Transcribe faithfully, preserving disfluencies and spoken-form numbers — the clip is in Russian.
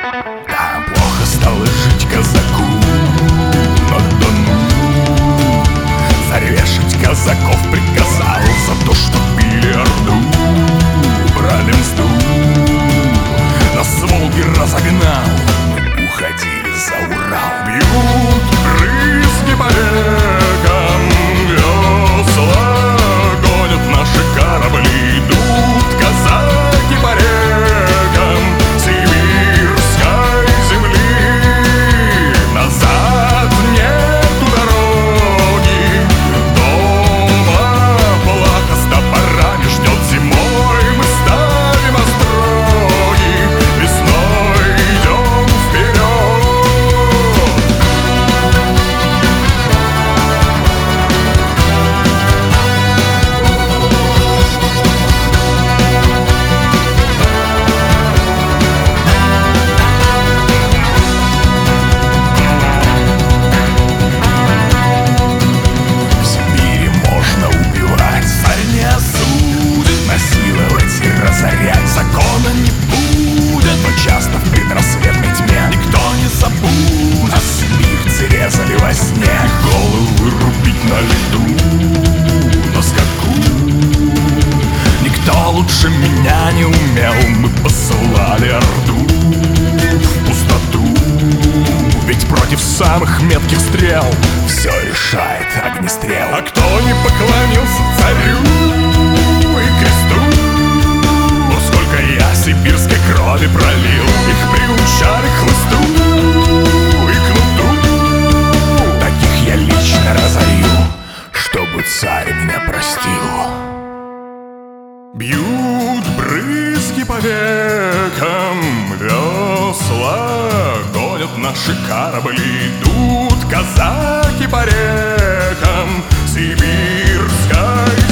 Там плохо стало жить казаку на Дону. Зарезать казаков приказал за то, что били Орду, брали мзду. Нас с Волги разогнал, мы уходили за Урал. Бьют брызги по рекам, весла гонят наши корабли. Идут казаки по рекам сибирской земли. Назад нету дороги, дома плаха с топорами ждет. Зимой мы ставим остроги, весной идем вперед. В Сибири можно убивать, царь не осудит, насиловать и разорять закона не будет. Но часто в предрассветной тьме никто не забудет. Нас мирцы резали во сне, головы рубить на льду, на скаку. Никто лучше меня не умел, мы посылали Орду в пустоту. Ведь против самых метких стрел все решает огнестрел. А кто не поклонился царю и кресту? О, сколько я сибирской крови пролил, их приучали к хлысту и кнуту. Таких я лично разорю, чтобы царь меня простил. Бьют брызги по векам, весла гонят наши корабли. Идут казаки по рекам сибирской